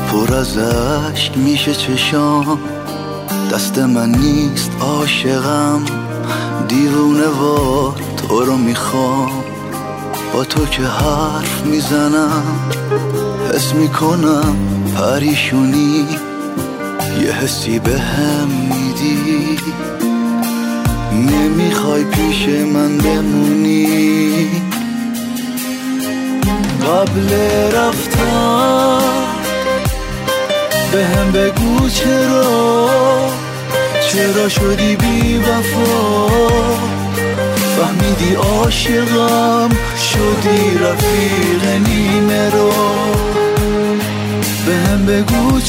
پر از اشک میشه چشام، دست من نیست عاشقم، دیوونه وار تو رو میخوام. با تو که حرف میزنم حس میکنم پریشونی، یه حسی به هم میدی، نمیخوای پیش من بمونی. قبل رفتن به هم بگو چرا شدی بی وفا، فهمیدی عاشقم شدی رفیق نیمه رو. به هم بگو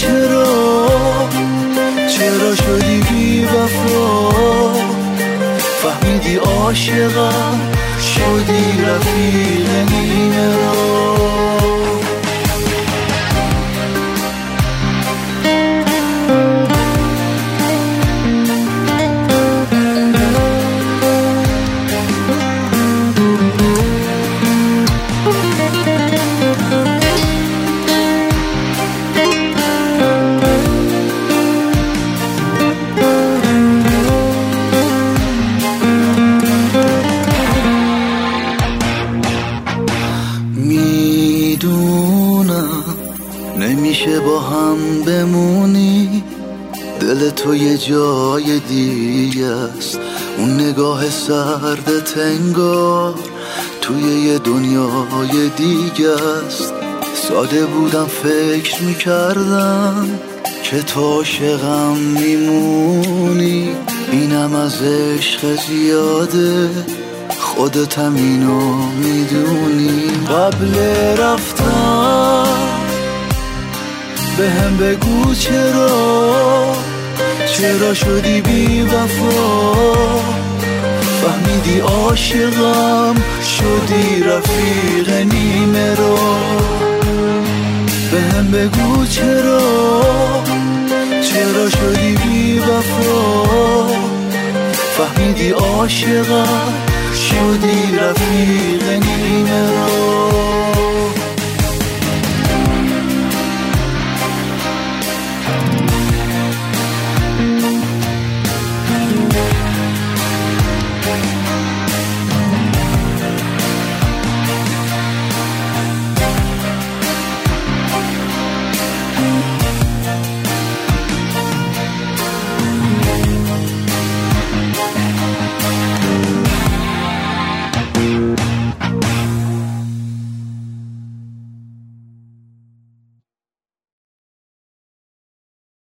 چرا شدی بی وفا، فهمیدی عاشقم شدی رفیق نیمه رو. میدونم نمیشه با هم بمونی، دل تو یه جای دیگه است، اون نگاه سرد تنگار توی یه دنیای دیگه است. ساده بودم فکر میکردم که تو عاشقم میمونی، اینم از عشق زیاده خودتم اینو میدونی. قبل رفتن به هم بگو چرا شدی بی وفا، فهمیدی عاشقم شدی رفیق نیمه رو. به هم بگو چرا شدی بی وفا، فهمیدی عاشقم شدی رفیق نیمه رو.